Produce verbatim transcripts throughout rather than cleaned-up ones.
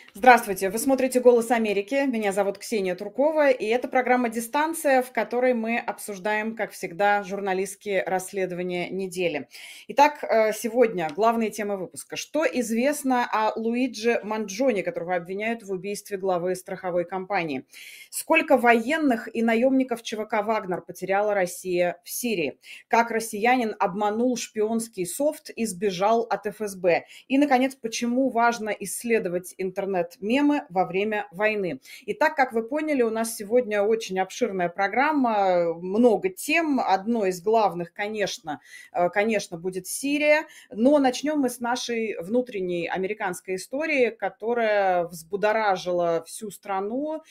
Здравствуйте, вы смотрите «Голос Америки». Меня зовут Ксения Туркова, и это программа «Дистанция», в которой мы обсуждаем, как всегда, журналистские расследования недели. Итак, э, сегодня главные темы выпуска. Что известно о Луиджи Манджони, которого обвиняют в убийстве главы страховой компании? Сколько военных и наемников ЧВК «Вагнер» потеряла Россия в Сирии? Как россиянин обманул шпионский софт и сбежал от эф эс бэ? И, наконец, почему важно исследовать интернет-мемы во время войны. Итак, как вы поняли, у нас сегодня очень обширная программа, много тем. Одной из главных, конечно, конечно, будет Сирия. Но начнем мы с нашей внутренней американской истории, которая взбудоражила всю страну.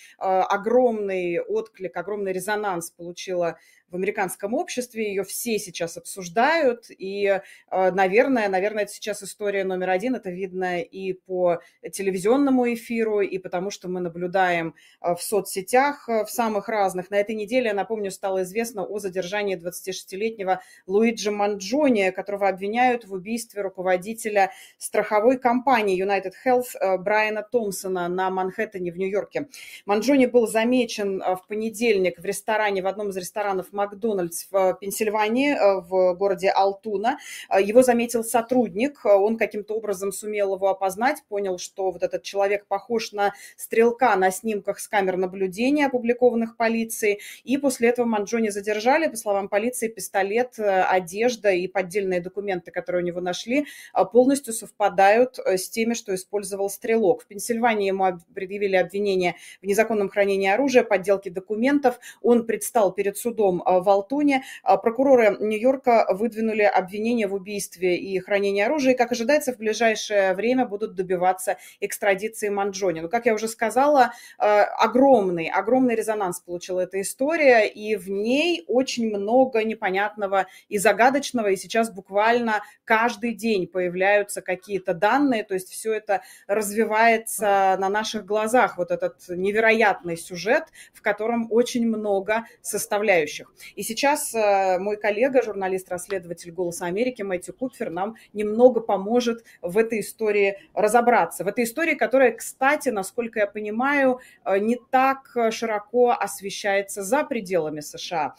Огромный отклик, огромный резонанс получила в американском обществе, ее все сейчас обсуждают, и, наверное, наверное, это сейчас история номер один, это видно и по телевизионному эфиру, и потому что мы наблюдаем в соцсетях, в самых разных. На этой неделе, я напомню, стало известно о задержании двадцатишестилетнего Луиджи Манджони, которого обвиняют в убийстве руководителя страховой компании United Health Брайана Томпсона на Манхэттене в Нью-Йорке. Манджони был замечен в понедельник в ресторане, в одном из ресторанов Макдональдс в Пенсильвании, в городе Алтуна. Его заметил сотрудник, он каким-то образом сумел его опознать, понял, что вот этот человек похож на стрелка на снимках с камер наблюдения, опубликованных полицией, и после этого Манджони задержали. По словам полиции, пистолет, одежда и поддельные документы, которые у него нашли, полностью совпадают с теми, что использовал стрелок. В Пенсильвании ему предъявили обвинение в незаконном хранении оружия, подделке документов. Он предстал перед судом в Алтуне. Прокуроры Нью-Йорка выдвинули обвинение в убийстве и хранении оружия, и, как ожидается, в ближайшее время будут добиваться экстрадиции Манджони. Но, как я уже сказала, огромный, огромный резонанс получила эта история, и в ней очень много непонятного и загадочного, и сейчас буквально каждый день появляются какие-то данные, то есть все это развивается на наших глазах, вот этот невероятный сюжет, в котором очень много составляющих. И сейчас мой коллега, журналист-расследователь «Голоса Америки» Мэтью Купфер нам немного поможет в этой истории разобраться. В этой истории, которая, кстати, насколько я понимаю, не так широко освещается за пределами США.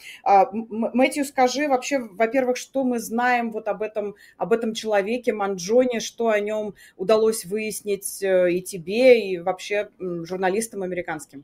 Мэтью, скажи вообще, во-первых, что мы знаем вот об этом, об этом человеке Манджони, что о нем удалось выяснить и тебе, и вообще журналистам американским?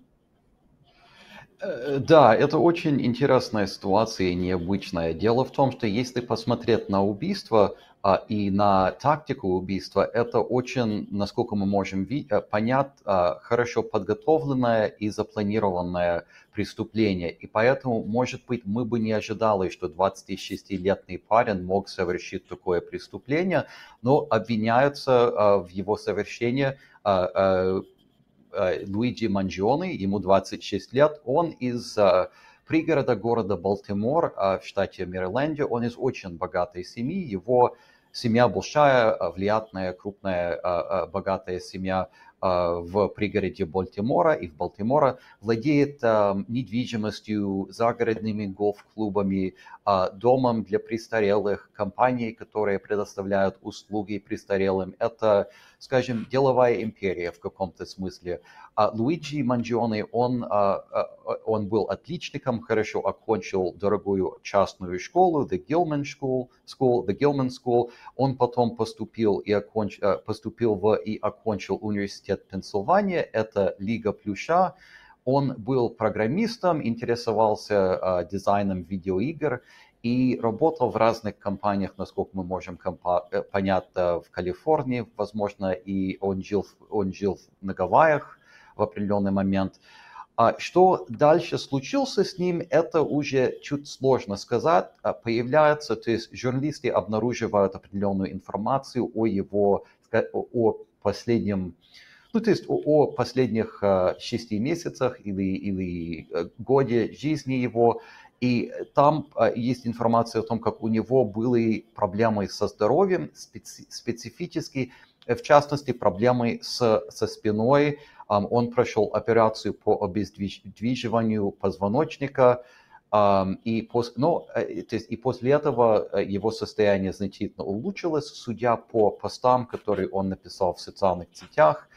Да, это очень интересная ситуация и необычная. Дело в том, что если посмотреть на убийство а, и на тактику убийства, это очень, насколько мы можем ви- э, понять, а, хорошо подготовленное и запланированное преступление. И поэтому, может быть, мы бы не ожидали, что двадцатишестилетний парень мог совершить такое преступление, но обвиняются а, в его совершении а, а, Луиджи Манджони, ему двадцать шесть лет, он из uh, пригорода города Балтимор uh, в штате Мэриленде, он из очень богатой семьи, его семья большая, влиятельная, крупная, uh, богатая семья uh, в пригороде Балтимора, и в Балтимора владеет uh, недвижимостью, загородными гольф-клубами, uh, домом для престарелых, компанией, которые предоставляют услуги престарелым. Это, скажем, деловая империя в каком-то смысле. А Луиджи Манджони, он, он был отличником, хорошо окончил дорогую частную школу, The Gilman School, School, The Gilman School. Он потом поступил, и оконч, поступил в и окончил университет Пенсильвания, это Лига Плюща. Он был программистом, интересовался дизайном видеоигр и работал в разных компаниях, насколько мы можем компа- понять, в Калифорнии, возможно, и он жил, он жил на Гавайях в определенный момент. А что дальше случилось с ним, это уже чуть сложно сказать. Появляется, то есть журналисты обнаруживают определенную информацию о его, о последнем, ну, то есть о, о последних uh, шести месяцах или, или uh, годе жизни его. И там uh, есть информация о том, как у него были проблемы со здоровьем, специ, специфически, в частности, проблемы с, со спиной. Um, он прошел операцию по обездвиживанию позвоночника. Um, и, пос, ну, то есть, и после этого его состояние значительно улучшилось. Судя по постам, которые он написал в социальных сетях,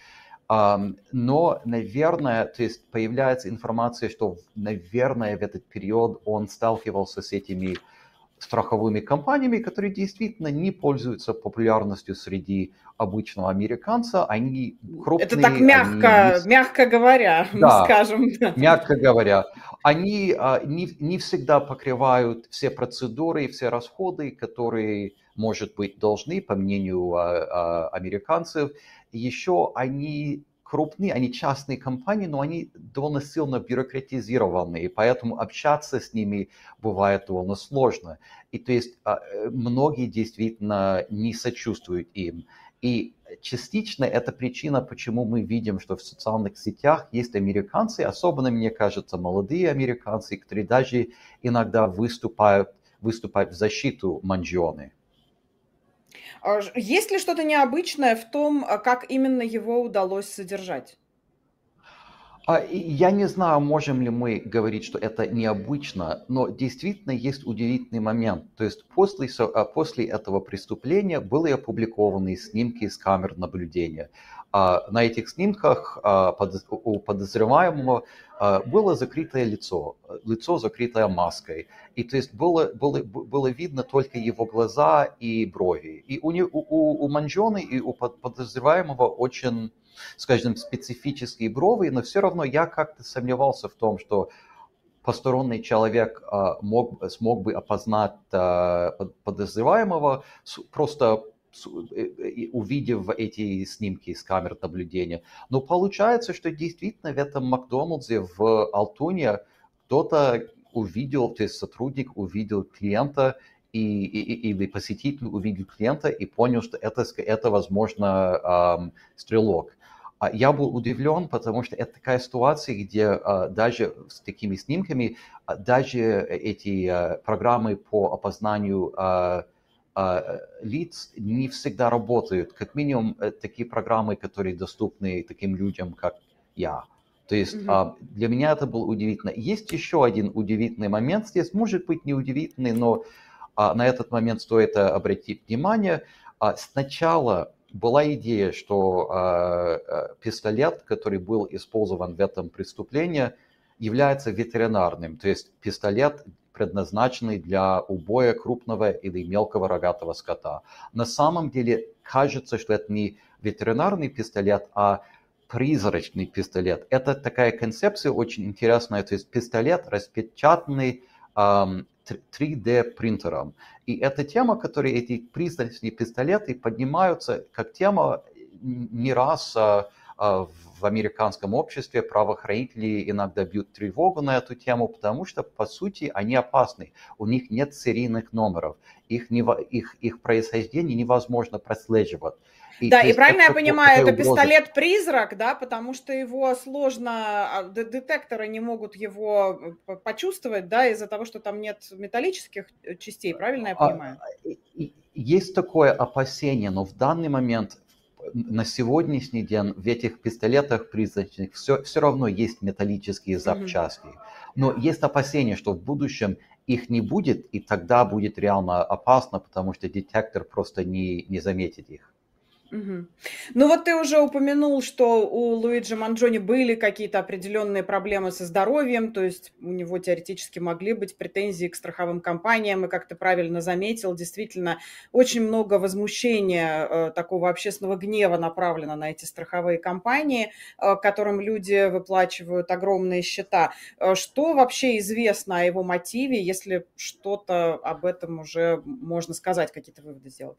Но, наверное, то есть появляется информация, что, наверное, в этот период он сталкивался с этими страховыми компаниями, которые действительно не пользуются популярностью среди обычного американца. Они Это так крупные, они не... мягко, мягко говоря, мы Да, скажем. мягко говоря, они а, не, не всегда покрывают все процедуры и все расходы, которые, может быть, должны, по мнению а, а, американцев. Еще они крупные, они частные компании, но они довольно сильно бюрократизированы, и поэтому общаться с ними бывает довольно сложно. И то есть а, многие действительно не сочувствуют им. И частично это причина, почему мы видим, что в социальных сетях есть американцы, особенно, мне кажется, молодые американцы, которые даже иногда выступают, выступают в защиту Манджиони. Есть ли что-то необычное в том, как именно его удалось содержать? Я не знаю, можем ли мы говорить, что это необычно, но действительно есть удивительный момент. То есть после, после этого преступления были опубликованы снимки с камер наблюдения. На этих снимках у подозреваемого было закрытое лицо, лицо закрытое маской. И то есть было, было, было видно только его глаза и брови. И у, у, у Манджиони и у подозреваемого очень, скажем, специфические брови, но все равно я как-то сомневался в том, что посторонний человек а, мог, смог бы опознать а, подозреваемого, просто увидев эти снимки с камер наблюдения. Но получается, что действительно в этом Макдональдсе в Алтуне кто-то увидел, то есть сотрудник увидел клиента, и, и, или посетитель увидел клиента и понял, что это, это возможно, эм, стрелок. Я был удивлен, потому что это такая ситуация, где а, даже с такими снимками, а, даже эти а, программы по опознанию а, а, лиц не всегда работают. Как минимум, такие программы, которые доступны таким людям, как я. То есть mm-hmm. а, для меня это было удивительно. Есть еще один удивительный момент здесь, может быть не удивительный, но а, на этот момент стоит обратить внимание. А, сначала была идея, что э, пистолет, который был использован в этом преступлении, является ветеринарным, то есть пистолет, предназначенный для убоя крупного или мелкого рогатого скота. На самом деле кажется, что это не ветеринарный пистолет, а призрачный пистолет. Это такая концепция очень интересная, то есть пистолет, распечатанный эм, три дэ принтером. И это тема, которая эти призрачные пистолеты поднимаются как тема не раз а, а, в американском обществе. Правоохранители иногда бьют тревогу на эту тему, потому что, по сути, они опасны. У них нет серийных номеров. Их, не, их, их происхождение невозможно прослеживать. И да, и правильно я понимаю, это пистолет-призрак, да, потому что его сложно, детекторы не могут его почувствовать, да, из-за того, что там нет металлических частей, правильно я понимаю? Есть такое опасение, но в данный момент, на сегодняшний день, в этих пистолетах призрачных все, все равно есть металлические запчасти. Mm-hmm. Но есть опасение, что в будущем их не будет, и тогда будет реально опасно, потому что детектор просто не, не заметит их. Угу. Ну вот ты уже упомянул, что у Луиджи Манджиони были какие-то определенные проблемы со здоровьем, то есть у него теоретически могли быть претензии к страховым компаниям, и как ты правильно заметил, действительно очень много возмущения, э, такого общественного гнева направлено на эти страховые компании, э, которым люди выплачивают огромные счета. Э, что вообще известно о его мотиве, если что-то об этом уже можно сказать, какие-то выводы сделать?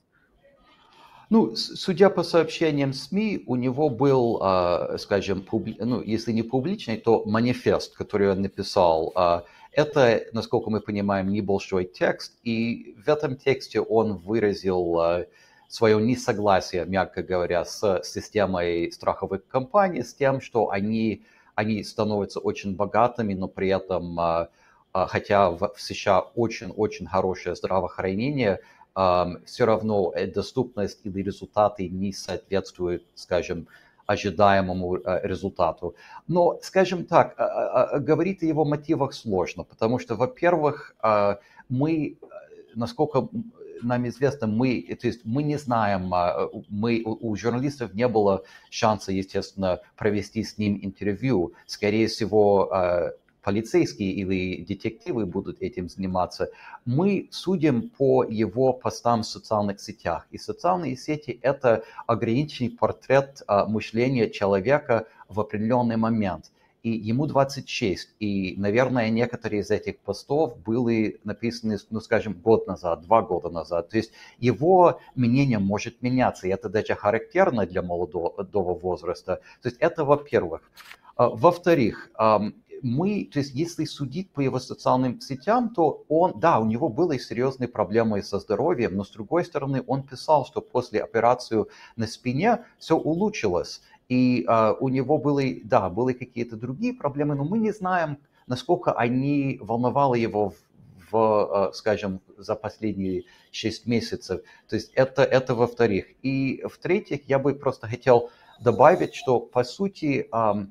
Ну, судя по сообщениям СМИ, у него был, скажем, публи... ну, если не публичный, то манифест, который он написал. Это, насколько мы понимаем, небольшой текст, и в этом тексте он выразил свое несогласие, мягко говоря, с системой страховых компаний, с тем, что они, они становятся очень богатыми, но при этом, хотя в США очень-очень хорошее здравоохранение, Um, все равно доступность или результаты не соответствуют, скажем, ожидаемому uh, результату. Но, скажем так, uh, uh, говорить о его мотивах сложно, потому что, во-первых, uh, мы, насколько нам известно, мы, то есть мы не знаем, мы, у, у журналистов не было шанса, естественно, провести с ним интервью. Скорее всего, полицейские или детективы будут этим заниматься. Мы судим по его постам в социальных сетях. И социальные сети – это ограниченный портрет а, мышления человека в определенный момент. И ему двадцать шесть. И, наверное, некоторые из этих постов были написаны, ну, скажем, год назад, два года назад. То есть его мнение может меняться. И это даже характерно для молодого возраста. То есть это во-первых. Во-вторых, мы, то есть если судить по его социальным сетям, то он, да, у него были серьезные проблемы со здоровьем, но с другой стороны он писал, что после операции на спине все улучшилось. И uh, у него были, да, были какие-то другие проблемы, но мы не знаем, насколько они волновали его в, в, скажем, за последние шесть месяцев. То есть это, это во-вторых. И в-третьих, я бы просто хотел добавить, что по сути um,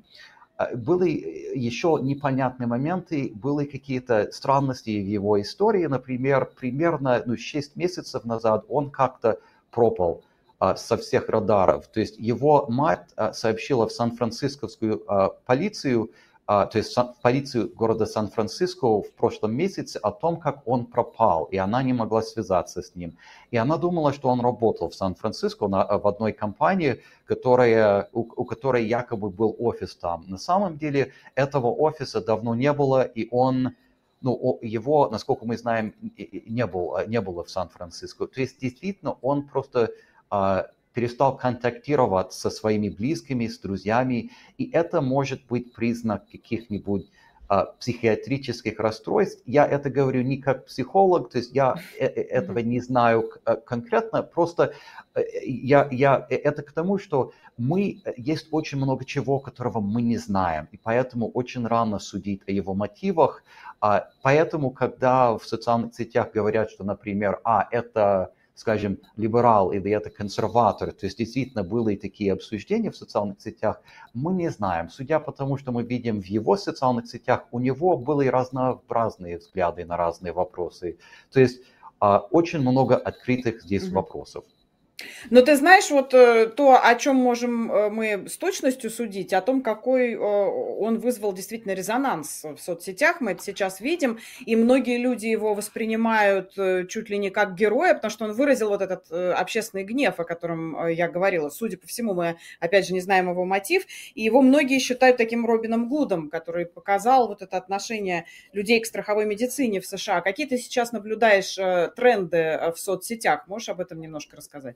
были еще непонятные моменты, были какие-то странности в его истории. Например, примерно ну, шесть месяцев назад он как-то пропал а, со всех радаров. То есть его мать а, сообщила в Сан-Францискоскую а, полицию, а, то есть в полицию города Сан-Франциско в прошлом месяце о том, как он пропал, и она не могла связаться с ним. И она думала, что он работал в Сан-Франциско на, в одной компании, которая, у, у которой якобы был офис там. На самом деле этого офиса давно не было, и он, ну, его, насколько мы знаем, не, был, не было в Сан-Франциско. То есть действительно он просто а, перестал контактировать со своими близкими, с друзьями, и это может быть признак каких-нибудь а, психиатрических расстройств. Я это говорю не как психолог, то есть я этого не знаю конкретно, просто я, я, это к тому, что мы, есть очень много чего, которого мы не знаем, и поэтому очень рано судить о его мотивах. А, поэтому, когда в социальных сетях говорят, что, например, а, это, скажем, либерал или это консерватор, то есть действительно были такие обсуждения в социальных сетях, мы не знаем. Судя по тому, что мы видим в его социальных сетях, у него были разнообразные взгляды на разные вопросы. То есть очень много открытых здесь mm-hmm. вопросов. Но ты знаешь, вот то, о чем можем мы с точностью судить, о том, какой он вызвал действительно резонанс в соцсетях, мы это сейчас видим, и многие люди его воспринимают чуть ли не как героя, потому что он выразил вот этот общественный гнев, о котором я говорила. Судя по всему, мы, опять же, не знаем его мотив, и его многие считают таким Робином Гудом, который показал вот это отношение людей к страховой медицине в США. Какие ты сейчас наблюдаешь тренды в соцсетях? Можешь об этом немножко рассказать?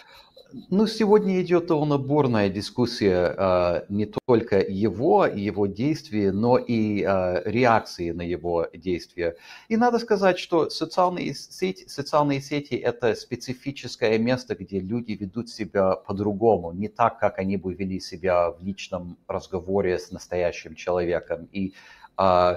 Ну, сегодня идет наборная дискуссия э, не только его и его действий, но и э, реакции на его действия. И надо сказать, что социальные сети, социальные сети – это специфическое место, где люди ведут себя по-другому, не так, как они бы вели себя в личном разговоре с настоящим человеком. И э,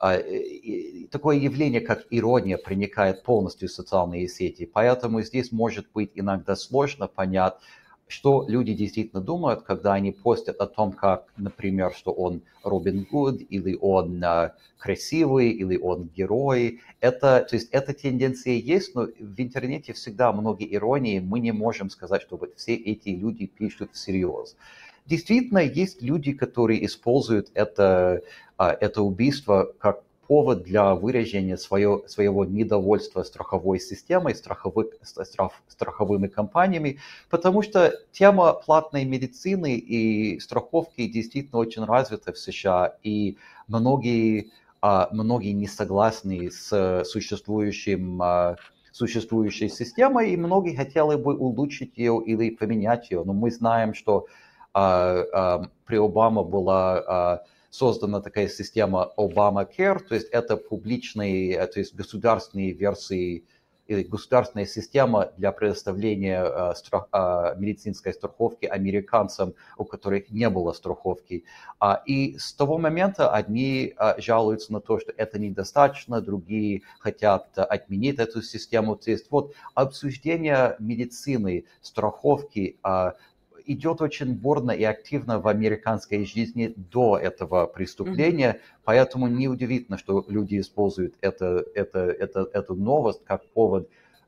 такое явление, как ирония, проникает полностью в социальные сети. Поэтому здесь может быть иногда сложно понять, что люди действительно думают, когда они постят о том, как, например, что он Робин Гуд, или он uh, красивый, или он герой. Это, то есть эта тенденция есть, но в интернете всегда много иронии. Мы не можем сказать, что вот все эти люди пишут всерьез. Действительно, есть люди, которые используют это, это убийство как повод для выражения свое, своего недовольства страховой системой, страховых, страх, страховыми компаниями, потому что тема платной медицины и страховки действительно очень развита в США, и многие, многие не согласны с существующим существующей системой, и многие хотели бы улучшить ее или поменять ее. Но мы знаем, что Uh, uh, при Обаме была uh, создана такая система Obamacare, то есть это публичные, то есть государственные версии или государственная система для предоставления uh, страх, uh, медицинской страховки американцам, у которых не было страховки. Uh, и с того момента одни uh, жалуются на то, что это недостаточно, другие хотят uh, отменить эту систему. То есть вот обсуждение медицины, страховки uh, идет очень бурно и активно в американской жизни до этого преступления, mm-hmm. поэтому неудивительно, что люди используют это, это, это, эту новость как повод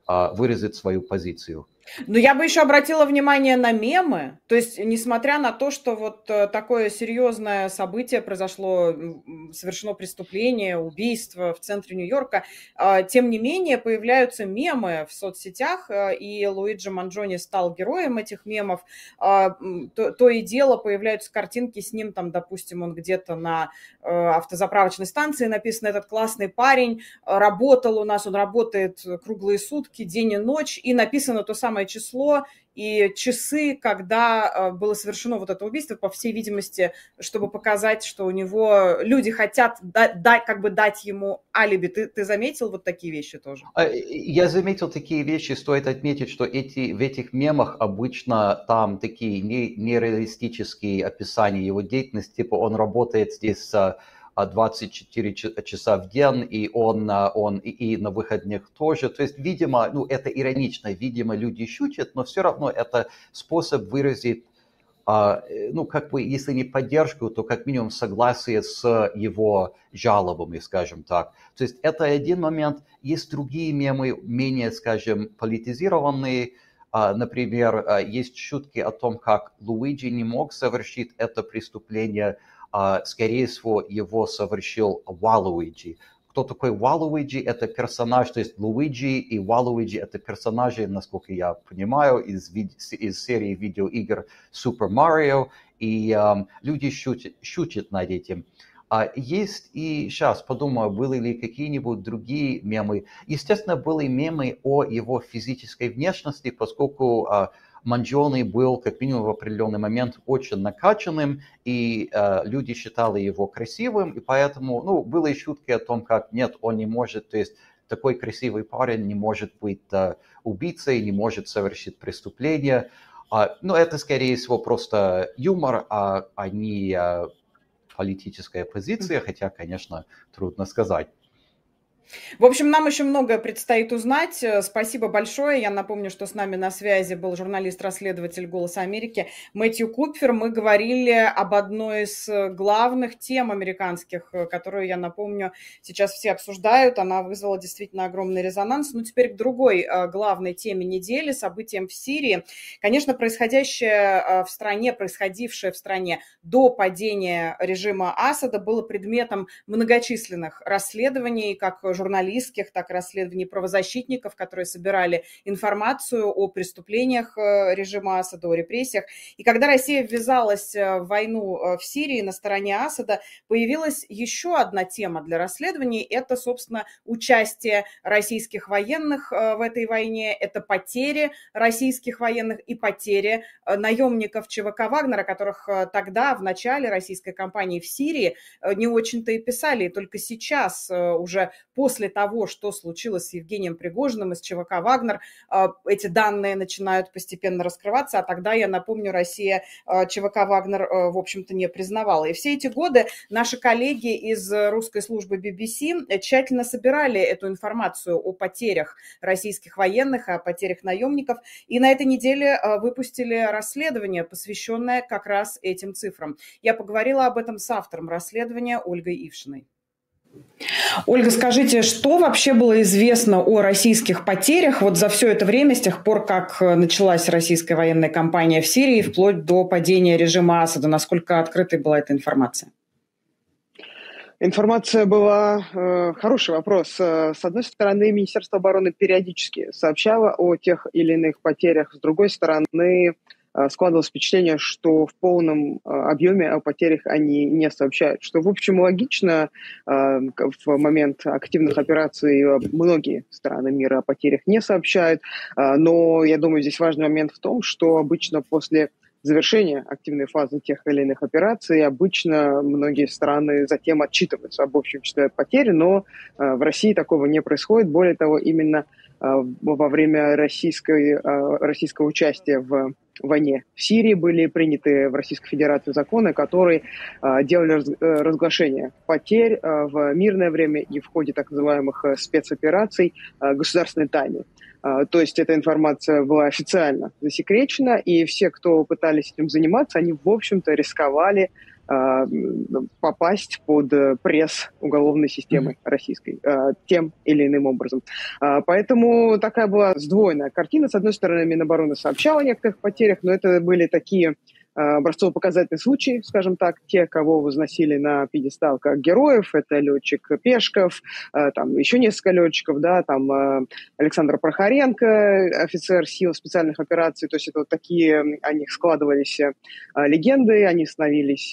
выразить свою позицию. Но я бы еще обратила внимание на мемы. То есть, несмотря на то, что вот такое серьезное событие произошло, совершено преступление, убийство в центре Нью-Йорка, тем не менее появляются мемы в соцсетях, и Луиджи Манджони стал героем этих мемов. То, то и дело появляются картинки с ним, там, допустим, он где-то на автозаправочной станции, написано: этот классный парень, работал у нас, он работает круглые сутки, день и ночь, и написано то самое число и часы, когда было совершено вот это убийство, по всей видимости, чтобы показать, что у него люди хотят дать, дать, как бы дать ему алиби. Ты, ты заметил вот такие вещи тоже? Я заметил такие вещи. Стоит отметить, что эти, в этих мемах обычно там такие нереалистические описания его деятельности, типа он работает здесь двадцать четыре часа в день, и он, он и, и на выходных тоже. То есть, видимо, ну, это иронично, видимо, люди шутят, но все равно это способ выразить, ну, как бы, если не поддержку, то как минимум согласие с его жалобами, скажем так. То есть, это один момент. Есть другие мемы, менее, скажем, политизированные. Например, есть шутки о том, как Луиджи не мог совершить это преступление. Скорее всего, его совершил Валуиджи. Кто такой Валуиджи? Это персонаж, то есть Луиджи и Валуиджи — это персонажи, насколько я понимаю, из, из серии видеоигр Super Mario, и um, люди шутят, шутят над этим. А есть и, сейчас подумаю, были ли какие-нибудь другие мемы. Естественно, были мемы о его физической внешности, поскольку uh, Манджони был, как минимум, в определенный момент очень накачанным, и э, люди считали его красивым, и поэтому, ну, были шутки о том, как нет, он не может, то есть такой красивый парень не может быть э, убийцей, не может совершить преступление. А, ну, это, скорее всего, просто юмор, а, а не э, политическая позиция, хотя, конечно, трудно сказать. В общем, нам еще многое предстоит узнать. Спасибо большое. Я напомню, что с нами на связи был журналист-расследователь «Голоса Америки» Мэтью Купфер. Мы говорили об одной из главных тем американских, которую, я напомню, сейчас все обсуждают. Она вызвала действительно огромный резонанс. Но теперь к другой главной теме недели, событиям в Сирии. Конечно, происходящее в стране, происходившее в стране до падения режима Асада было предметом многочисленных расследований, как журналистских, так и расследований правозащитников, которые собирали информацию о преступлениях режима Асада, о репрессиях. И когда Россия ввязалась в войну в Сирии на стороне Асада, появилась еще одна тема для расследований. Это, собственно, участие российских военных в этой войне, это потери российских военных и потери наемников ЧВК Вагнера, которых тогда, в начале российской кампании в Сирии, не очень-то и писали. И только сейчас, уже после того, что случилось с Евгением Пригожиным из ЧВК «Вагнер», эти данные начинают постепенно раскрываться, а тогда, я напомню, Россия ЧВК «Вагнер», в общем-то, не признавала. И все эти годы наши коллеги из русской службы би би си тщательно собирали эту информацию о потерях российских военных, о потерях наемников, и на этой неделе выпустили расследование, посвященное как раз этим цифрам. Я поговорила об этом с автором расследования Ольгой Ившиной. Ольга, скажите, что вообще было известно о российских потерях вот за все это время, с тех пор, как началась российская военная кампания в Сирии, вплоть до падения режима Асада? Насколько открытой была эта информация? Информация была... Э, хороший вопрос. С одной стороны, Министерство обороны периодически сообщало о тех или иных потерях. С другой стороны, складывалось впечатление, что в полном объеме о потерях они не сообщают. Что, в общем, логично. В момент активных операций многие страны мира о потерях не сообщают. Но, я думаю, здесь важный момент в том, что обычно после завершения активной фазы тех или иных операций обычно многие страны затем отчитываются об общем числе потерь, но в России такого не происходит. Более того, именно во время российской, российского участия в войне в Сирии были приняты в Российской Федерации законы, которые делали разглашение потерь в мирное время и в ходе так называемых спецопераций государственной тайны. То есть эта информация была официально засекречена, и все, кто пытались этим заниматься, они, в общем-то, рисковали попасть под пресс уголовной системы российской тем или иным образом. Поэтому такая была сдвоенная картина. С одной стороны, Минобороны сообщала о некоторых потерях, но это были такие образцово-показательные случаи, скажем так, те, кого возносили на пьедестал как героев, это летчик Пешков, там еще несколько летчиков, да, там Александр Прохоренко, офицер сил специальных операций, то есть это вот такие, о них складывались легенды, они становились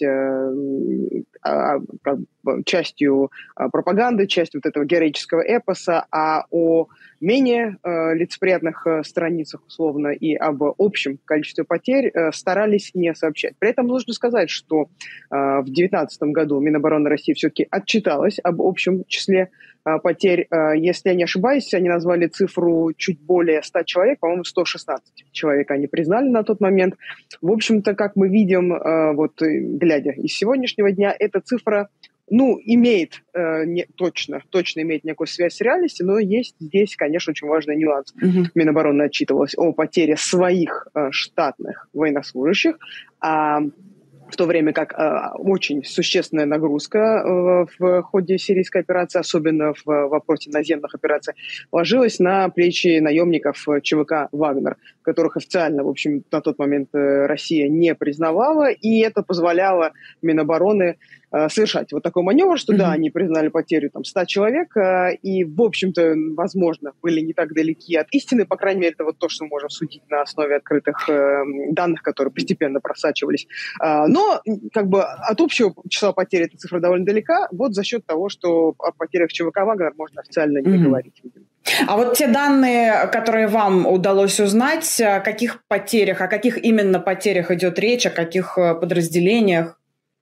частью пропаганды, частью вот этого героического эпоса, а о менее э, лицеприятных э, страницах, условно, и об общем количестве потерь э, старались не сообщать. При этом нужно сказать, что э, в две тысячи девятнадцатом году Минобороны России все-таки отчиталась об общем числе э, потерь. Э, если я не ошибаюсь, они назвали цифру чуть более ста человек, по-моему, сто шестнадцать человек они признали на тот момент. В общем-то, как мы видим, э, вот глядя из сегодняшнего дня, эта цифра ну, имеет э, не, точно, точно имеет некую связь с реальностью, но есть здесь, конечно, очень важный нюанс. Mm-hmm. Минобороны отчитывалась о потере своих э, штатных военнослужащих, а в то время как э, очень существенная нагрузка э, в ходе сирийской операции, особенно в вопросе наземных операций, ложилась на плечи наемников ЧВК «Вагнер», которых официально, в общем, на тот момент э, Россия не признавала, и это позволяло Минобороны э, совершать вот такой маневр, что mm-hmm. да, они признали потерю там ста человек, э, и, в общем-то, возможно, были не так далеки от истины, по крайней мере, это вот то, что мы можем судить на основе открытых э, данных, которые постепенно просачивались. Э, но Но как бы от общего числа потерь эта цифра довольно далека, вот за счет того, что о потерях ЧВК «Вагнер» можно официально не mm-hmm. говорить. А вот те данные, которые вам удалось узнать, о каких потерях, о каких именно потерях идет речь, о каких подразделениях?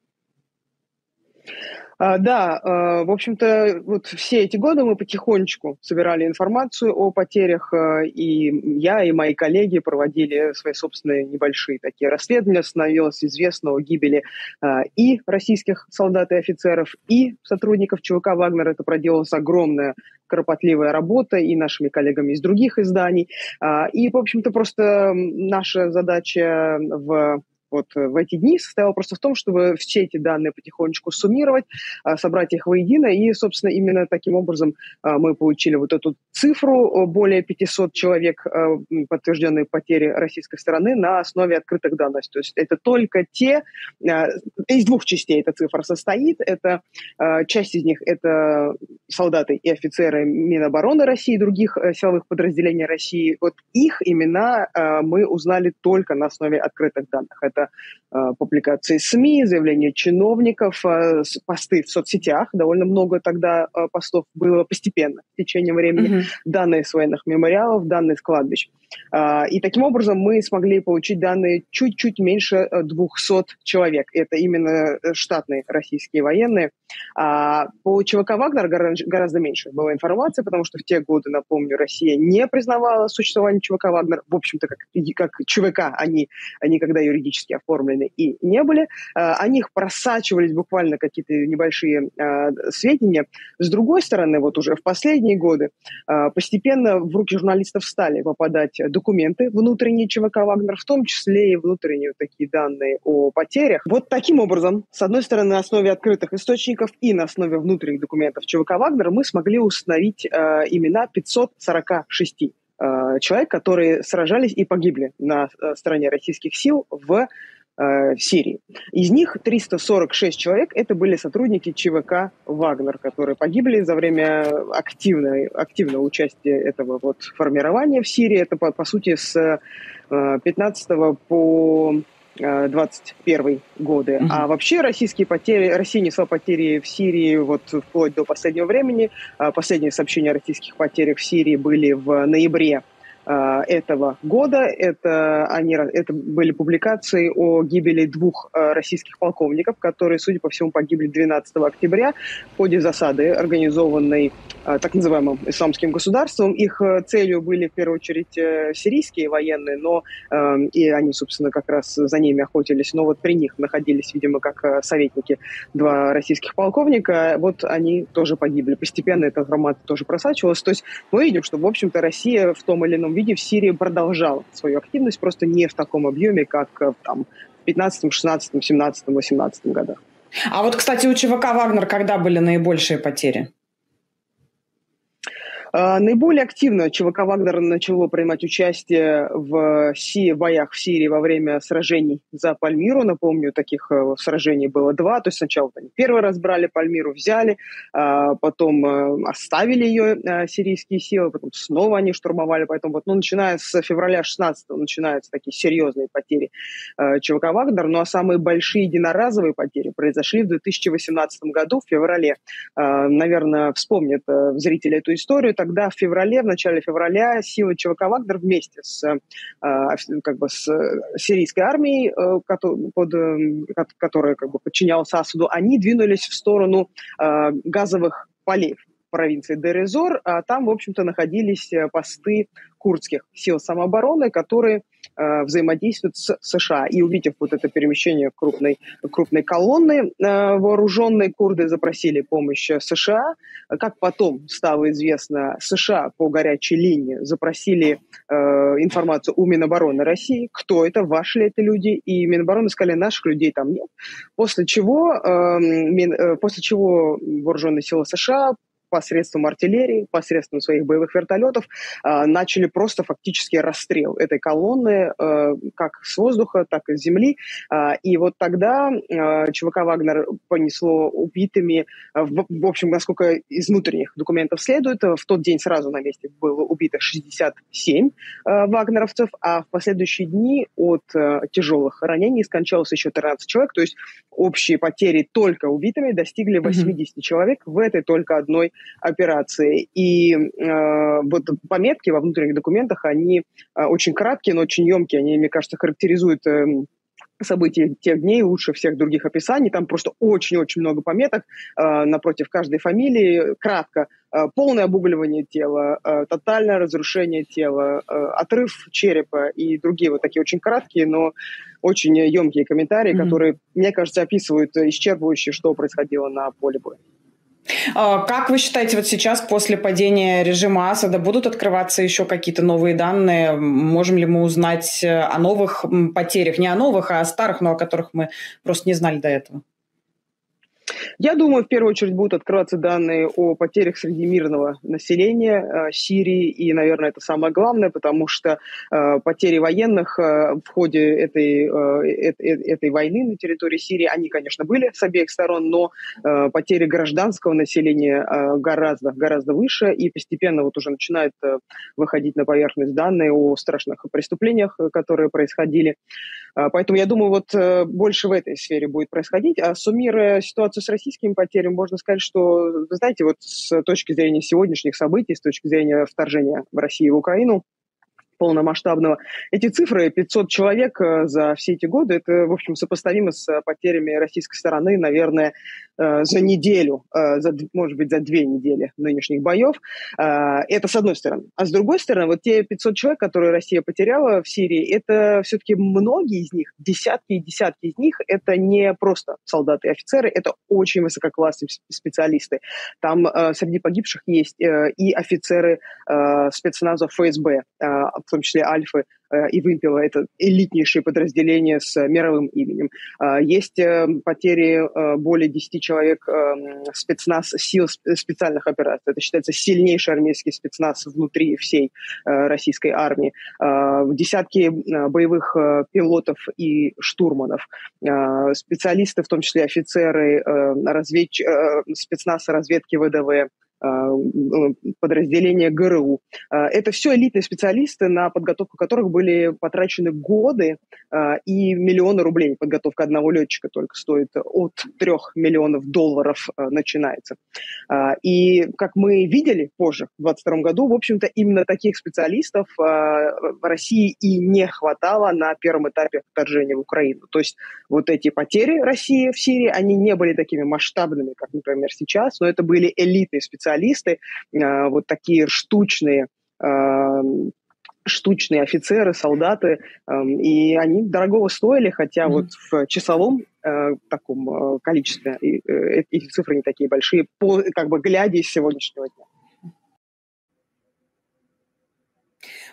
Uh, да, uh, в общем-то, вот все эти годы мы потихонечку собирали информацию о потерях, uh, и я, и мои коллеги проводили свои собственные небольшие такие расследования. Становилось известно о гибели uh, и российских солдат и офицеров, и сотрудников ЧВК «Вагнер». Это проделалась огромная кропотливая работа и нашими коллегами из других изданий. Uh, и, в общем-то, просто наша задача в... вот в эти дни состояла просто в том, чтобы все эти данные потихонечку суммировать, собрать их воедино, и, собственно, именно таким образом мы получили вот эту цифру, более пятисот человек, подтвержденные потери российской стороны на основе открытых данных. То есть это только те, из двух частей эта цифра состоит, это часть из них это солдаты и офицеры Минобороны России и других силовых подразделений России. Вот их имена мы узнали только на основе открытых данных. Это Uh, публикации СМИ, заявления чиновников, uh, посты в соцсетях. Довольно много тогда uh, постов было постепенно в течение времени. Mm-hmm. Данные с военных мемориалов, данные с кладбищ. Uh, и таким образом мы смогли получить данные чуть-чуть меньше двухсот человек. Это именно штатные российские военные. Uh, по ЧВК «Вагнер» гораздо, гораздо меньше было информации, потому что в те годы, напомню, Россия не признавала существование ЧВК «Вагнер». В общем-то, как, как ЧВК они никогда юридически оформлены и не были. О них просачивались буквально какие-то небольшие сведения. С другой стороны, вот уже в последние годы постепенно в руки журналистов стали попадать документы внутренние ЧВК «Вагнер», в том числе и внутренние такие данные о потерях. Вот таким образом, с одной стороны, на основе открытых источников и на основе внутренних документов ЧВК «Вагнер» мы смогли установить имена пятисот сорока шести человек, которые сражались и погибли на стороне российских сил в э, Сирии. Из них триста сорок шесть человек это были сотрудники ЧВК «Вагнер», которые погибли за время активной, активного участия этого вот формирования в Сирии. Это, по, по сути, с э, пятнадцатого по двадцать первый годы. Mm-hmm. А вообще российские потери, Россия несла потери в Сирии вот вплоть до последнего времени. Последние сообщения о российских потерях в Сирии были в ноябре этого года. Это, они, это были публикации о гибели двух российских полковников, которые, судя по всему, погибли двенадцатого октября в ходе засады, организованной так называемым исламским государством. Их целью были, в первую очередь, сирийские военные, но и они, собственно, как раз за ними охотились, но вот при них находились, видимо, как советники два российских полковника. Вот они тоже погибли. Постепенно эта информация тоже просачивалась. То есть мы видим, что, в общем-то, Россия в том или ином виде в Сирии продолжала свою активность, просто не в таком объеме, как там в две тысячи пятнадцатом, шестнадцатом, семнадцатом, восемнадцатом годах. А вот, кстати, у ЧВК «Вагнер» когда были наибольшие потери? Наиболее активно ЧВК «Вагнер» начало принимать участие в Си- боях в Сирии во время сражений за Пальмиру. Напомню, таких э, сражений было два. То есть сначала они первый раз брали Пальмиру, взяли, а потом э, оставили ее э, сирийские силы, потом снова они штурмовали. Поэтому вот, ну, начиная с февраля шестнадцатого начинаются такие серьезные потери э, ЧВК «Вагнер». Ну а самые большие единоразовые потери произошли в две тысячи восемнадцатом году, в феврале. Э, наверное, вспомнят э, зрители эту историю. Тогда в феврале, в начале февраля, силы ЧВК «Вагнер» вместе с, э, как бы с сирийской армией, э, под, э, которая как бы подчинялась Асаду, они двинулись в сторону э, газовых полей в провинции Дейр-эз-Зор. А там, в общем-то, находились посты курдских сил самообороны, которые э, взаимодействуют с США. И увидев вот это перемещение крупной, крупной колонны э, вооруженной, курды запросили помощь США. Как потом стало известно, США по горячей линии запросили э, информацию у Минобороны России, кто это, ваши ли это люди, и Минобороны сказали, наших людей там нет. После чего, э, мин, э, после чего вооруженные силы США посредством артиллерии, посредством своих боевых вертолетов э, начали просто фактически расстрел этой колонны э, как с воздуха, так и с земли. Э, и вот тогда э, ЧВК «Вагнер» понесло убитыми, э, в, в общем, насколько из внутренних документов следует, в тот день сразу на месте было убито шестьдесят семь э, вагнеровцев, а в последующие дни от э, тяжелых ранений скончалось еще тринадцать человек, то есть общие потери только убитыми достигли восемьдесят mm-hmm. человек в этой только одной операции. И э, вот пометки во внутренних документах, они э, очень краткие, но очень емкие. Они, мне кажется, характеризуют э, события тех дней лучше всех других описаний. Там просто очень-очень много пометок э, напротив каждой фамилии. Кратко. Э, полное обугливание тела, э, тотальное разрушение тела, э, отрыв черепа и другие вот такие очень краткие, но очень емкие комментарии, mm-hmm. которые, мне кажется, описывают исчерпывающе, что происходило на поле боя. Как вы считаете, вот сейчас после падения режима Асада будут открываться еще какие-то новые данные? Можем ли мы узнать о новых потерях? Не о новых, а о старых, но о которых мы просто не знали до этого? Я думаю, в первую очередь будут открываться данные о потерях среди мирного населения э, Сирии, и, наверное, это самое главное, потому что э, потери военных э, в ходе этой, э, э, этой войны на территории Сирии, они, конечно, были с обеих сторон, но э, потери гражданского населения э, гораздо, гораздо выше, и постепенно вот уже начинают э, выходить на поверхность данные о страшных преступлениях, которые происходили. Э, поэтому я думаю, вот э, больше в этой сфере будет происходить. А суммируя ситуацию с российскими потерями, можно сказать, что, вы знаете, вот с точки зрения сегодняшних событий, с точки зрения вторжения в Россию и в Украину полномасштабного, эти цифры, пятьсот человек за все эти годы, это, в общем, сопоставимо с потерями российской стороны, наверное, за неделю, за, может быть, за две недели нынешних боев. Это с одной стороны. А с другой стороны, вот те пятьсот человек, которые Россия потеряла в Сирии, это все-таки многие из них, десятки и десятки из них, это не просто солдаты и офицеры, это очень высококлассные специалисты. Там среди погибших есть и офицеры спецназа эф эс бэ, в том числе Альфы и Вымпела, это элитнейшие подразделения с мировым именем. Есть потери более десяти человек спецназ сил специальных операций. Это считается сильнейший армейский спецназ внутри всей российской армии. Десятки боевых пилотов и штурманов. Специалисты, в том числе офицеры, разведч... спецназ разведки вэ дэ вэ, подразделения гэ эр у. Это все элитные специалисты, на подготовку которых были потрачены годы и миллионы рублей. Подготовка одного летчика только стоит от трех миллионов долларов начинается. И, как мы видели позже, в двадцать втором году, в общем-то, именно таких специалистов в России и не хватало на первом этапе вторжения в Украину. То есть вот эти потери России в Сирии, они не были такими масштабными, как, например, сейчас, но это были элитные специалисты, специалисты, э, вот такие штучные, э, штучные офицеры, солдаты, э, и они дорогого стоили, хотя mm-hmm. вот в часовом э, таком э, количестве э, эти цифры не такие большие, по, как бы глядя из сегодняшнего дня.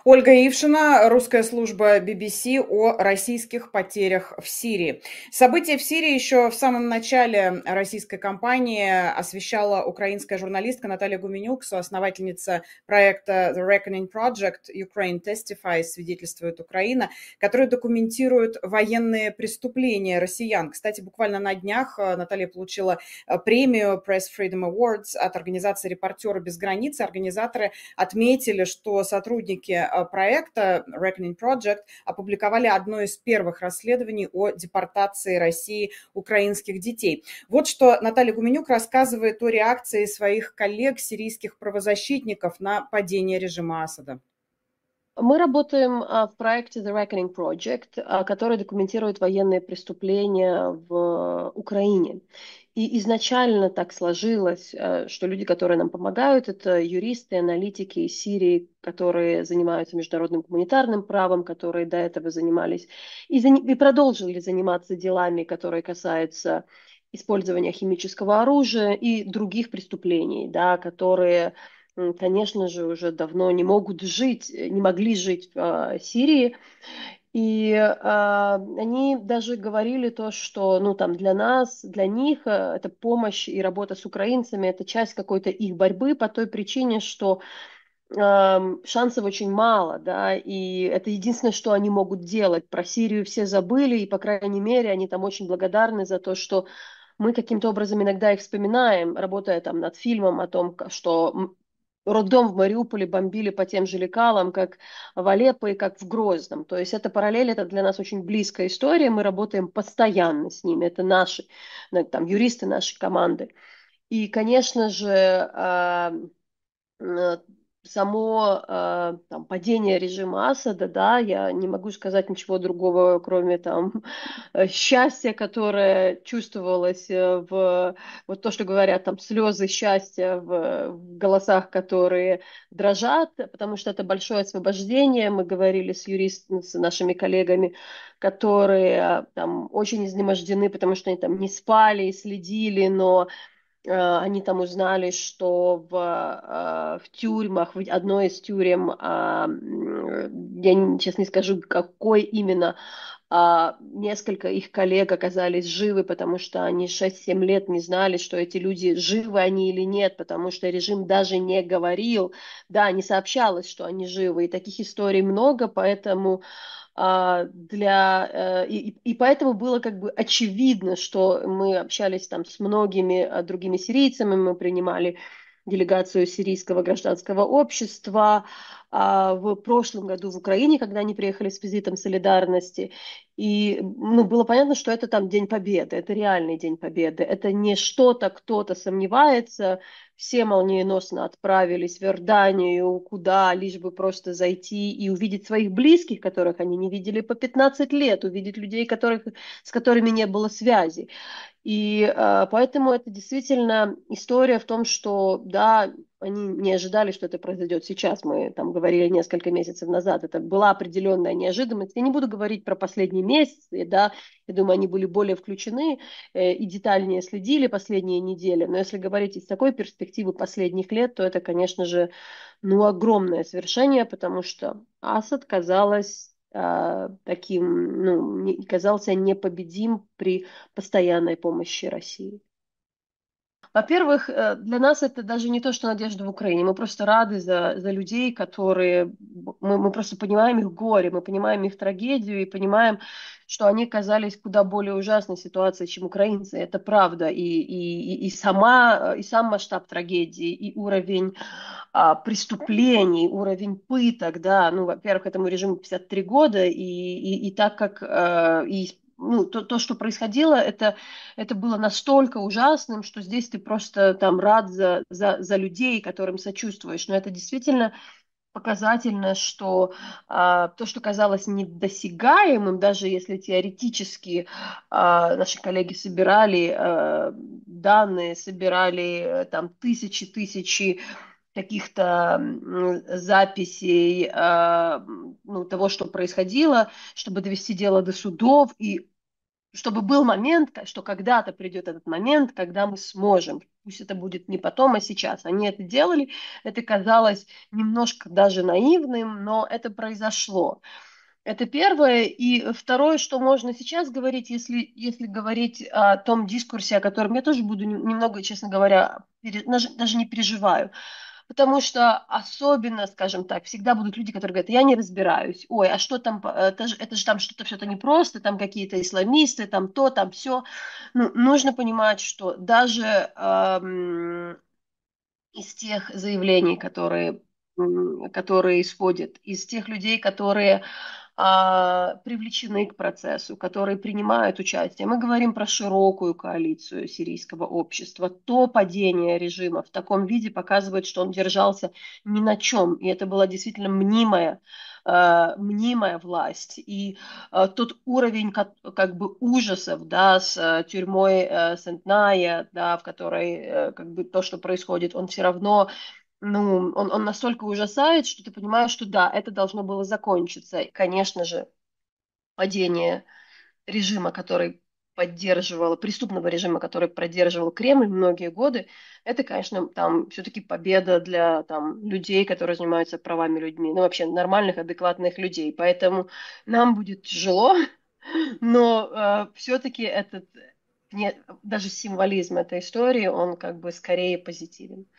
Ольга Ившина, русская служба би би си о российских потерях в Сирии. События в Сирии еще в самом начале российской кампании освещала украинская журналистка Наталья Гуменюк, соосновательница проекта The Reckoning Project Ukraine Testifies, свидетельствует Украина, который документирует военные преступления россиян. Кстати, буквально на днях Наталья получила премию Press Freedom Awards от организации «Репортеры без границ». Организаторы отметили, что сотрудники проекта Reckoning Project опубликовали одно из первых расследований о депортации России украинских детей. Вот что Наталья Гуменюк рассказывает о реакции своих коллег, сирийских правозащитников, на падение режима Асада. Мы работаем в проекте The Reckoning Project, который документирует военные преступления в Украине. И изначально так сложилось, что люди, которые нам помогают, это юристы, аналитики из Сирии, которые занимаются международным гуманитарным правом, которые до этого занимались и, за... и продолжили заниматься делами, которые касаются использования химического оружия и других преступлений, да, которые, конечно же, уже давно не могут жить, не могли жить в э, Сирии. И э, они даже говорили то, что ну, там, для нас, для них э, это помощь и работа с украинцами, это часть какой-то их борьбы по той причине, что э, шансов очень мало, да, и это единственное, что они могут делать. Про Сирию все забыли, и, по крайней мере, они там очень благодарны за то, что мы каким-то образом иногда их вспоминаем, работая там над фильмом о том, что роддом в Мариуполе бомбили по тем же лекалам, как в Алеппо и как в Грозном. То есть это параллель, это для нас очень близкая история, мы работаем постоянно с ними, это наши, там, юристы нашей команды. И, конечно же, само э, там, падение режима Асада, да, я не могу сказать ничего другого, кроме там счастья, которое чувствовалось в вот то, что говорят, там слезы счастья в, в голосах, которые дрожат, потому что это большое освобождение. Мы говорили с юристами, с нашими коллегами, которые там очень изнемождены, потому что они там не спали и следили, но они там узнали, что в, в тюрьмах, в одной из тюрем, я сейчас не скажу, какой именно, несколько их коллег оказались живы, потому что они шесть-семь лет не знали, что эти люди живы они или нет, потому что режим даже не говорил, да, не сообщалось, что они живы. И таких историй много, поэтому для и, и поэтому было как бы очевидно, что мы общались там с многими другими сирийцами, мы принимали делегацию сирийского гражданского общества а, в прошлом году в Украине, когда они приехали с визитом солидарности. И ну, было понятно, что это там День Победы, это реальный День Победы. Это не что-то, кто-то сомневается. Все молниеносно отправились в Иорданию, куда, лишь бы просто зайти и увидеть своих близких, которых они не видели по пятнадцать лет, увидеть людей, которых, с которыми не было связи. И э, поэтому это действительно история в том, что, да, они не ожидали, что это произойдет сейчас. Мы там говорили несколько месяцев назад. Это была определенная неожиданность. Я не буду говорить про последние месяцы, да, я думаю, они были более включены э, и детальнее следили последние недели. Но если говорить из такой перспективы последних лет, то это, конечно же, ну, огромное свершение, потому что Асад, казалось, таким, ну, не, казался непобедим при постоянной помощи России. Во-первых, для нас это даже не то, что надежда в Украине. Мы просто рады за, за людей, которые... Мы, мы просто понимаем их горе, мы понимаем их трагедию и понимаем, что они оказались в куда более ужасной ситуации, чем украинцы. Это правда. И, и, и, сама, и сам масштаб трагедии, и уровень а, преступлений, уровень пыток. Да? Ну, во-первых, этому режиму пятьдесят три года, и, и, и так как... А, и, ну, то, то, что происходило, это, это было настолько ужасным, что здесь ты просто там рад за, за, за людей, которым сочувствуешь. Но это действительно показательно, что а, то, что казалось недосягаемым, даже если теоретически а, наши коллеги собирали а, данные, собирали там тысячи-тысячи каких-то записей э, ну, того, что происходило, чтобы довести дело до судов. И чтобы был момент, что когда-то придет этот момент, когда мы сможем. Пусть это будет не потом, а сейчас. Они это делали, это казалось немножко даже наивным, но это произошло. Это первое. И второе, что можно сейчас говорить, если, если говорить о том дискурсе, о котором я тоже буду немного, честно говоря, пере, даже, даже не переживаю. Потому что особенно, скажем так, всегда будут люди, которые говорят, я не разбираюсь. Ой, а что там, это же, это же там что-то все-то непросто, там какие-то исламисты, там то, там все. Ну, нужно понимать, что даже эм, из тех заявлений, которые, которые исходят, из тех людей, которые а, привлечены к процессу, которые принимают участие. Мы говорим про широкую коалицию сирийского общества. То падение режима в таком виде показывает, что он держался ни на чем. И это была действительно мнимая, э, мнимая власть. И э, тот уровень как, как бы ужасов, да, с э, тюрьмой э, Сент-Ная, да, в которой э, как бы то, что происходит, он все равно ну, он, он настолько ужасает, что ты понимаешь, что да, это должно было закончиться. И, конечно же, падение режима, который поддерживал, преступного режима, который поддерживал Кремль многие годы, это, конечно, там все-таки победа для там, людей, которые занимаются правами людьми, ну, вообще нормальных, адекватных людей. Поэтому нам будет тяжело, но э, все-таки этот, не, даже символизм этой истории, он как бы скорее позитивен.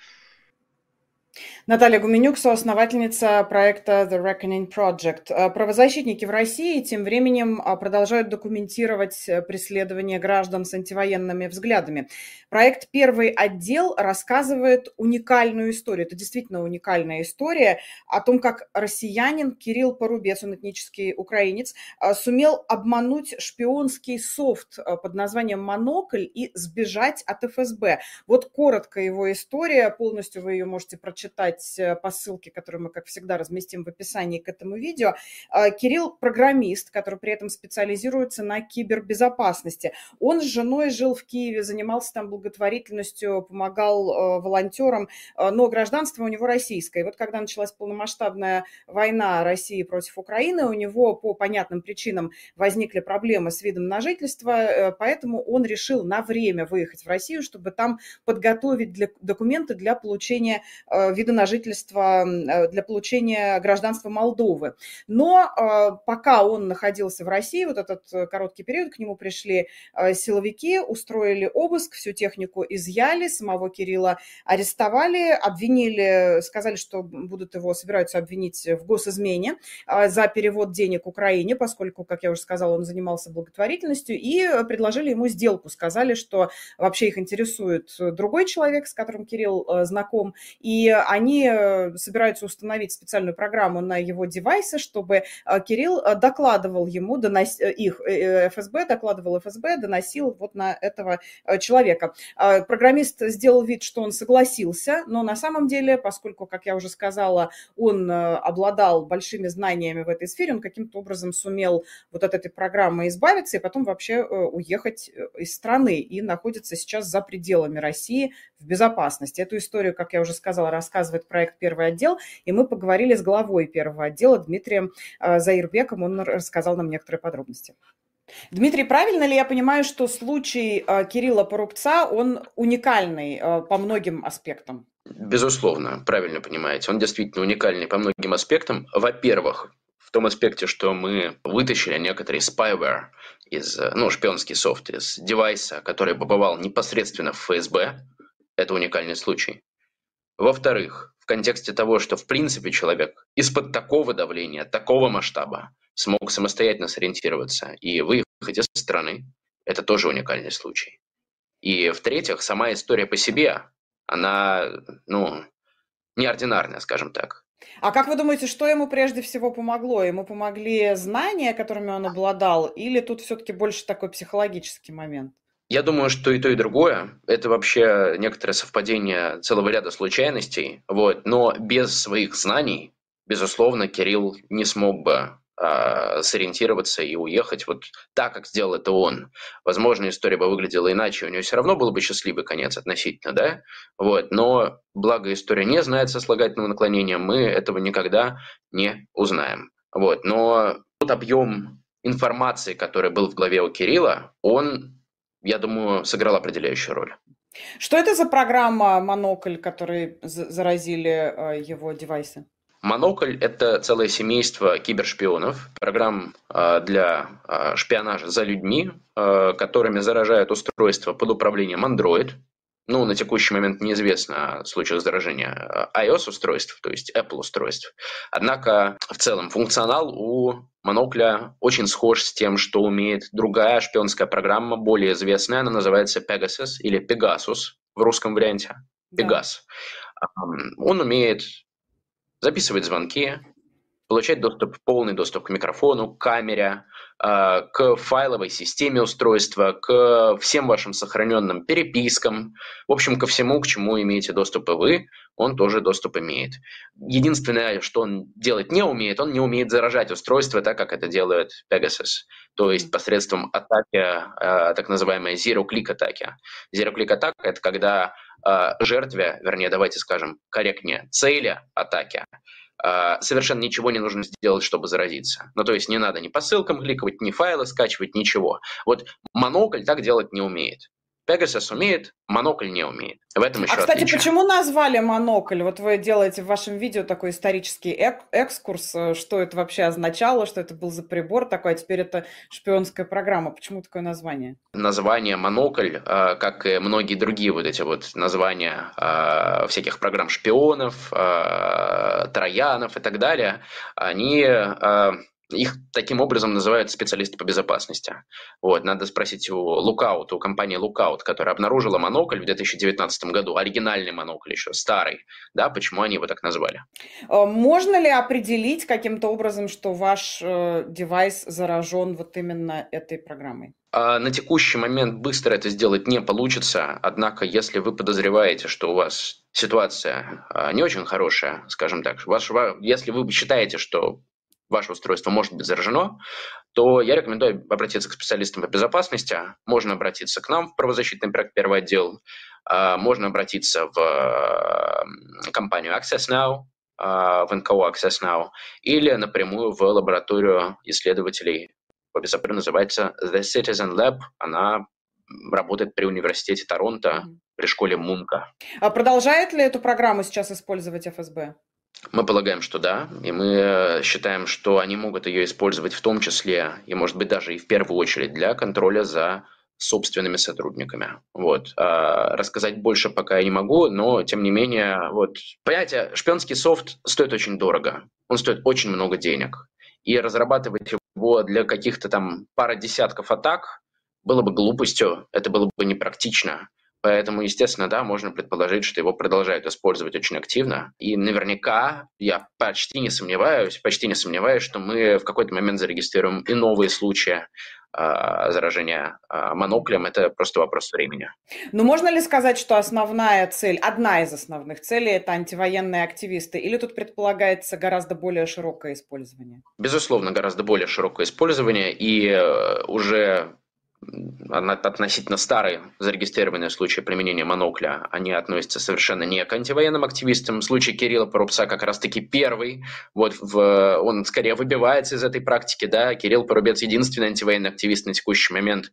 Наталья Гуменюк, соосновательница проекта The Reckoning Project. Правозащитники в России тем временем продолжают документировать преследование граждан с антивоенными взглядами. Проект «Первый отдел» рассказывает уникальную историю. Это действительно уникальная история о том, как россиянин Кирилл Порубец, он этнический украинец, сумел обмануть шпионский софт под названием «Монокль» и сбежать от эф эс бэ. Вот коротко его история, полностью вы ее можете прочитать по ссылке, которую мы, как всегда, разместим в описании к этому видео. Кирилл – программист, который при этом специализируется на кибербезопасности. Он с женой жил в Киеве, занимался там благотворительностью, помогал волонтерам, но гражданство у него российское. И вот когда началась полномасштабная война России против Украины, у него по понятным причинам возникли проблемы с видом на жительство, поэтому он решил на время выехать в Россию, чтобы там подготовить для, документы для получения вида на жительство, для получения гражданства Молдовы. Но пока он находился в России, вот этот короткий период, к нему пришли силовики, устроили обыск, всю технику изъяли, самого Кирилла арестовали, обвинили, сказали, что будут его, собираются обвинить в госизмене за перевод денег Украине, поскольку, как я уже сказала, он занимался благотворительностью, и предложили ему сделку, сказали, что вообще их интересует другой человек, с которым Кирилл знаком, и они собираются установить специальную программу на его девайсы, чтобы Кирилл докладывал ему, донос... их эф эс бэ, докладывал эф эс бэ, доносил вот на этого человека. Программист сделал вид, что он согласился, но на самом деле, поскольку, как я уже сказала, он обладал большими знаниями в этой сфере, он каким-то образом сумел вот от этой программы избавиться и потом вообще уехать из страны и находится сейчас за пределами России в безопасности. Эту историю, как я уже сказала, рассказывает проект «Первый отдел», и мы поговорили с главой первого отдела Дмитрием Заирбеком, он рассказал нам некоторые подробности. Дмитрий, правильно ли я понимаю, что случай Кирилла Порубца, он уникальный по многим аспектам? Безусловно, правильно понимаете. Он действительно уникальный по многим аспектам. Во-первых, в том аспекте, что мы вытащили некоторый spyware из, ну, шпионский софт из девайса, который побывал непосредственно в эф эс бэ. Это уникальный случай. Во-вторых, в контексте того, что в принципе человек из-под такого давления, такого масштаба смог самостоятельно сориентироваться и выехать из страны, это тоже уникальный случай. И в-третьих, сама история по себе, она, ну, неординарная, скажем так. А как вы думаете, что ему прежде всего помогло? Ему помогли знания, которыми он обладал, или тут все-таки больше такой психологический момент? Я думаю, что и то, и другое. Это вообще некоторое совпадение целого ряда случайностей. Вот. Но без своих знаний, безусловно, Кирилл не смог бы э, сориентироваться и уехать вот так, как сделал это он. Возможно, история бы выглядела иначе, у него все равно был бы счастливый конец относительно, да? Вот. Но благо история не знает сослагательного наклонения, мы этого никогда не узнаем. Вот. Но тот объем информации, который был в голове у Кирилла, он, я думаю, сыграл определяющую роль. Что это за программа «Монокль», которой заразили его девайсы? Монокль – это целое семейство кибершпионов, программ для шпионажа за людьми, которыми заражают устройства под управлением Android. Ну, на текущий момент неизвестно о случаях заражения iOS-устройств, то есть Apple-устройств. Однако, в целом, функционал у Монокля очень схож с тем, что умеет другая шпионская программа, более известная. Она называется Pegasus или Pegasus в русском варианте. Pegasus. Да. Он умеет записывать звонки, получать доступ, полный доступ к микрофону, к камере, к файловой системе устройства, к всем вашим сохраненным перепискам, в общем, ко всему, к чему имеете доступ и вы, он тоже доступ имеет. Единственное, что он делать не умеет, он не умеет заражать устройство так, как это делает Pegasus, то есть посредством атаки, так называемой zero-click атаки. Zero-click атака – это когда жертве, вернее, давайте скажем корректнее, цели атаки, совершенно ничего не нужно сделать, чтобы заразиться. Ну, то есть не надо ни по ссылкам кликать, ни файлы скачивать, ничего. Вот Монокль так делать не умеет. Pegasus умеет, Монокль не умеет. В этом еще А, кстати, отличие. Почему назвали Монокль? Вот вы делаете в вашем видео такой исторический эк- экскурс, что это вообще означало, что это был за прибор такой, а теперь это шпионская программа. Почему такое название? Название Монокль, как и многие другие вот эти вот названия всяких программ шпионов, троянов и так далее, они... Их таким образом называют специалисты по безопасности. Вот, надо спросить у Lookout, у компании Lookout, которая обнаружила Монокль в две тысячи девятнадцатом году, оригинальный Монокль еще, старый, да, почему они его так назвали. Можно ли определить каким-то образом, что ваш э, девайс заражен вот именно этой программой? На текущий момент быстро это сделать не получится, однако если вы подозреваете, что у вас ситуация не очень хорошая, скажем так, ваш, если вы считаете, что ваше устройство может быть заражено, то я рекомендую обратиться к специалистам по безопасности. Можно обратиться к нам в правозащитный проект «Первый отдел», можно обратиться в компанию AccessNow, в эн ка о AccessNow, или напрямую в лабораторию исследователей по безопасности, называется The Citizen Lab. Она работает при университете Торонто, mm-hmm. при школе Мунка. А продолжает ли эту программу сейчас использовать эф эс бэ? Мы полагаем, что да, и мы считаем, что они могут ее использовать в том числе, и, может быть, даже и в первую очередь для контроля за собственными сотрудниками. Вот. А рассказать больше пока я не могу, но, тем не менее, вот, понимаете, шпионский софт стоит очень дорого, он стоит очень много денег, и разрабатывать его для каких-то там пары десятков атак было бы глупостью, это было бы непрактично. Поэтому, естественно, да, можно предположить, что его продолжают использовать очень активно. И наверняка, я почти не сомневаюсь, почти не сомневаюсь, что мы в какой-то момент зарегистрируем и новые случаи э, заражения э, моноклем. Это просто вопрос времени. Но можно ли сказать, что основная цель, одна из основных целей – это антивоенные активисты? Или тут предполагается гораздо более широкое использование? Безусловно, гораздо более широкое использование. И э, уже... относительно старые зарегистрированные случаи применения монокля, они относятся совершенно не к антивоенным активистам. Случай Кирилла Порубца как раз-таки первый. Вот в, он скорее выбивается из этой практики. Да? Кирилл Порубец единственный антивоенный активист на текущий момент,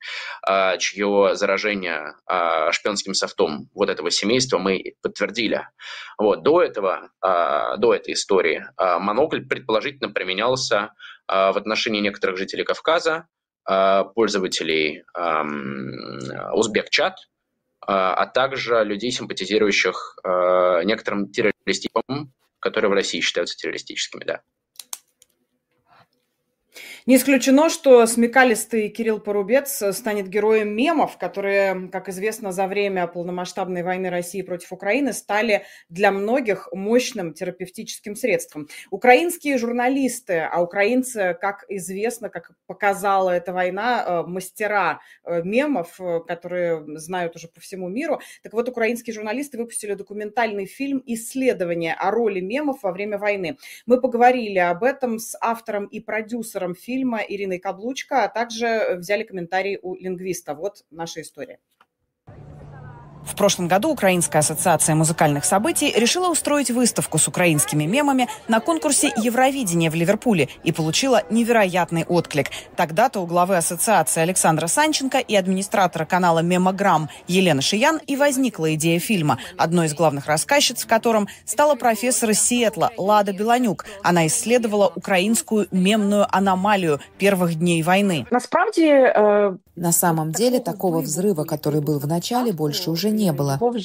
чье заражение шпионским софтом вот этого семейства мы подтвердили. Вот. До этого, до этой истории монокль предположительно применялся в отношении некоторых жителей Кавказа, пользователей Узбек-чат, а также людей, симпатизирующих некоторым террористам, которые в России считаются террористическими, да. Не исключено, что смекалистый Кирилл Порубец станет героем мемов, которые, как известно, за время полномасштабной войны России против Украины стали для многих мощным терапевтическим средством. Украинские журналисты, а украинцы, как известно, как показала эта война, мастера мемов, которые знают уже по всему миру. Так вот, украинские журналисты выпустили документальный фильм «Исследование о роли мемов во время войны». Мы поговорили об этом с автором и продюсером фильма фильма Ириной Каблучко, а также взяли комментарий у лингвиста. Вот наша история. В прошлом году Украинская ассоциация музыкальных событий решила устроить выставку с украинскими мемами на конкурсе Евровидения в Ливерпуле и получила невероятный отклик. Тогда-то у главы ассоциации Александра Санченко и администратора канала «Мемограмм» Елены Шиян и возникла идея фильма, одной из главных рассказчиц в котором стала профессор из Сиэтла Лада Беланюк. Она исследовала украинскую мемную аномалию первых дней войны. На самом деле такого взрыва, который был в начале, больше уже не было. То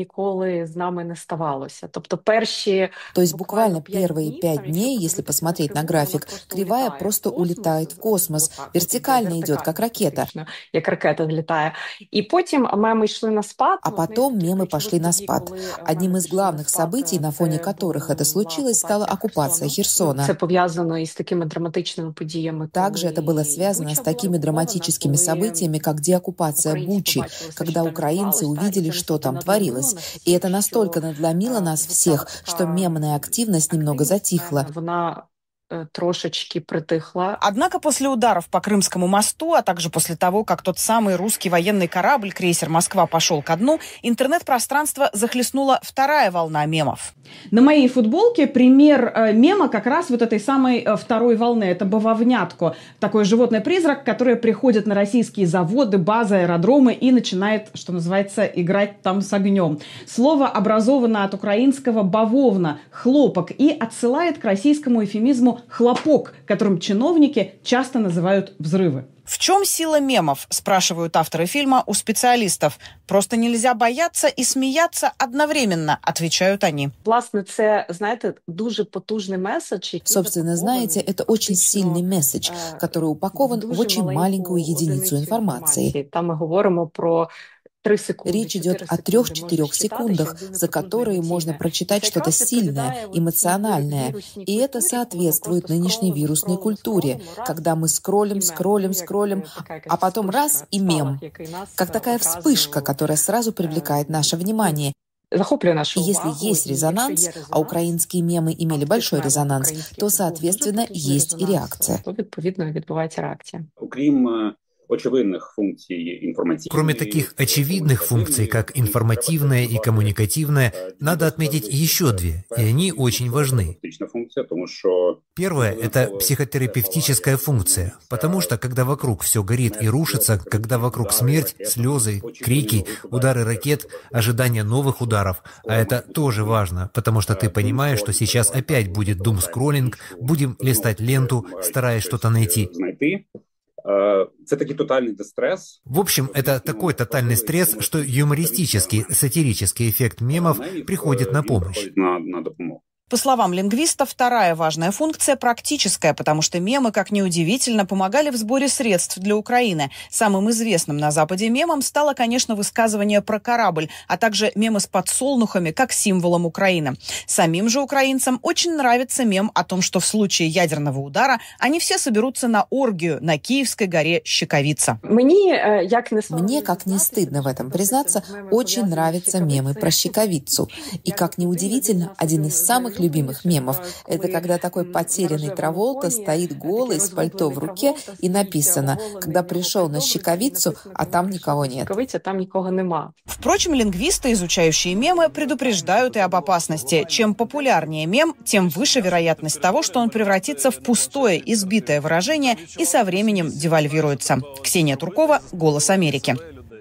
есть буквально первые пять дней, если посмотреть на график, кривая просто улетает в космос, вертикально идет, как ракета. А потом мемы пошли на спад. Одним из главных событий, на фоне которых это случилось, стала оккупация Херсона. Также это было связано с такими драматическими событиями, как деоккупация Бучи, когда украинцы увидели, что там творилось. И это настолько надломило нас всех, что мемная активность немного затихла. трошечки притихла. Однако после ударов по Крымскому мосту, а также после того, как тот самый русский военный корабль, крейсер «Москва», пошел ко дну, интернет-пространство захлестнула вторая волна мемов. На моей футболке пример э, мема как раз вот этой самой э, второй волны. Это бавовнятко. Такой животное-призрак, которое приходит на российские заводы, базы, аэродромы и начинает, что называется, играть там с огнем. Слово образовано от украинского «бавовна» – хлопок и отсылает к российскому эвфемизму «хлопок», которым чиновники часто называют взрывы. В чем сила мемов, спрашивают авторы фильма у специалистов. Просто нельзя бояться и смеяться одновременно, отвечают они. Собственно, знаете, это очень сильный месседж, который упакован в очень маленькую единицу информации. Там мы говорим про Речь идет о трех-четырех секундах, за которые можно прочитать что-то сильное, эмоциональное. И это соответствует нынешней вирусной культуре, когда мы скроллим, скроллим, скроллим, а потом раз и мем. Как такая вспышка, которая сразу привлекает наше внимание. И если есть резонанс, а украинские мемы имели большой резонанс, то, соответственно, есть и реакция. Кроме таких очевидных функций, как информативная и коммуникативная, надо отметить еще две, и они очень важны. Первая – это психотерапевтическая функция, потому что, когда вокруг все горит и рушится, когда вокруг смерть, слезы, крики, удары ракет, ожидание новых ударов, а это тоже важно, потому что ты понимаешь, что сейчас опять будет думскроллинг, будем листать ленту, стараясь что-то найти. Це такий тотальний дистрес. В общем, это такой тотальный стресс, что юмористический, сатирический эффект мемов приходит на помощь. На, на допомогу. По словам лингвиста, вторая важная функция – практическая, потому что мемы, как ни удивительно, помогали в сборе средств для Украины. Самым известным на Западе мемом стало, конечно, высказывание про корабль, а также мемы с подсолнухами, как символом Украины. Самим же украинцам очень нравится мем о том, что в случае ядерного удара они все соберутся на оргию на Киевской горе Щекавица. Мне, как не стыдно в этом признаться, очень нравятся мемы про Щекавицу. И, как ни удивительно, один из самых любимых мемов – это когда такой потерянный Траволта стоит голый с пальто в руке и написано «Когда пришел на Щекавицу, а там никого нет». Впрочем, лингвисты, изучающие мемы, предупреждают и об опасности. Чем популярнее мем, тем выше вероятность того, что он превратится в пустое, избитое выражение и со временем девальвируется. Ксения Туркова, «Голос Америки».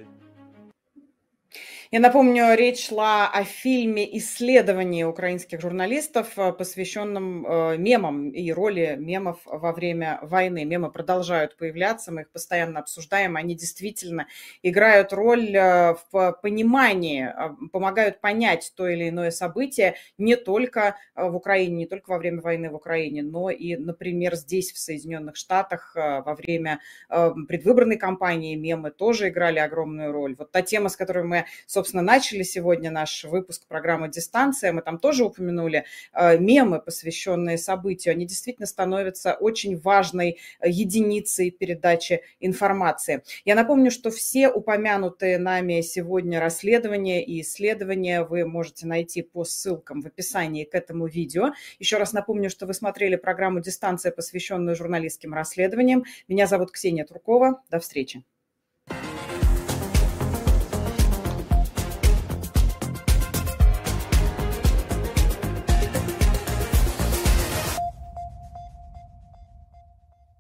Я напомню, речь шла о фильме «Исследование» украинских журналистов, посвященном э, мемам и роли мемов во время войны. Мемы продолжают появляться, мы их постоянно обсуждаем. Они действительно играют роль э, в понимании, э, помогают понять то или иное событие не только в Украине, не только во время войны в Украине, но и, например, здесь, в Соединенных Штатах, э, во время э, предвыборной кампании мемы тоже играли огромную роль. Вот та тема, с которой мы, собственно, начали сегодня наш выпуск программы «Дистанция». Мы там тоже упомянули э, мемы, посвященные событию. Они действительно становятся очень важной единицей передачи информации. Я напомню, что все упомянутые нами сегодня расследования и исследования вы можете найти по ссылкам в описании к этому видео. Еще раз напомню, что вы смотрели программу «Дистанция», посвященную журналистским расследованиям. Меня зовут Ксения Туркова. До встречи.